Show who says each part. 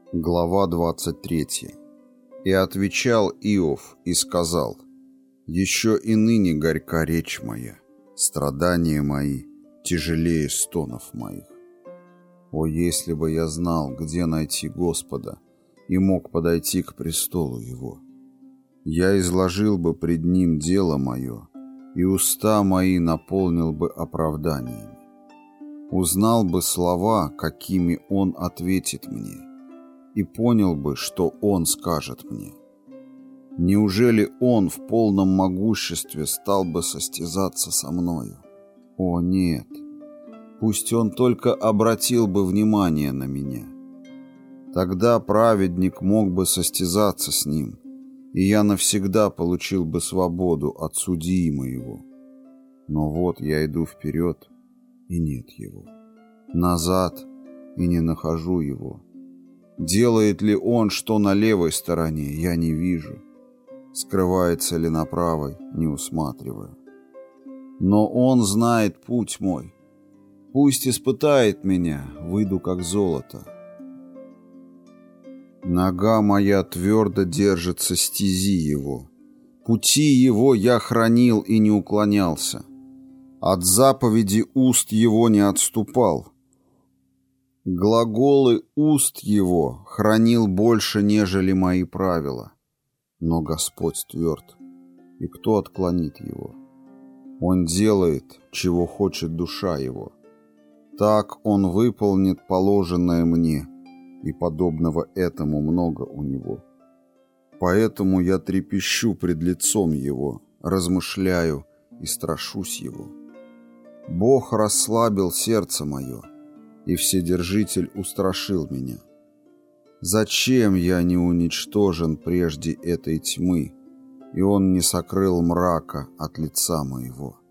Speaker 1: Глава 23. «И отвечал Иов и сказал: Еще и ныне горька речь моя, страдания мои тяжелее стонов моих. О, если бы я знал, где найти Господа, и мог подойти к престолу Его! Я изложил бы пред Ним дело мое, и уста мои наполнил бы оправданиями. Узнал бы слова, какими Он ответит мне, и понял бы, что Он скажет мне. Неужели Он в полном могуществе стал бы состязаться со мною? О, нет! Пусть Он только обратил бы внимание на меня. Тогда праведник мог бы состязаться с Ним, и я навсегда получил бы свободу от судьи моего. Но вот я иду вперед, и нет Его. Назад, и не нахожу Его. Делает ли Он что на левой стороне, я не вижу. Скрывается ли на правой, не усматриваю. Но Он знает путь мой. Пусть испытает меня, выйду как золото. Нога моя твердо держится стези Его. Пути Его я хранил и не уклонялся. От заповеди уст Его не отступал. Глаголы уст Его хранил больше, нежели мои правила. Но Господь тверд, и кто отклонит Его? Он делает, чего хочет душа Его. Так Он выполнит положенное мне, и подобного этому много у Него. Поэтому я трепещу пред лицом Его, размышляю и страшусь Его. Бог расслабил сердце мое, и Вседержитель устрашил меня. Зачем я не уничтожен прежде этой тьмы, и Он не сокрыл мрака от лица моего?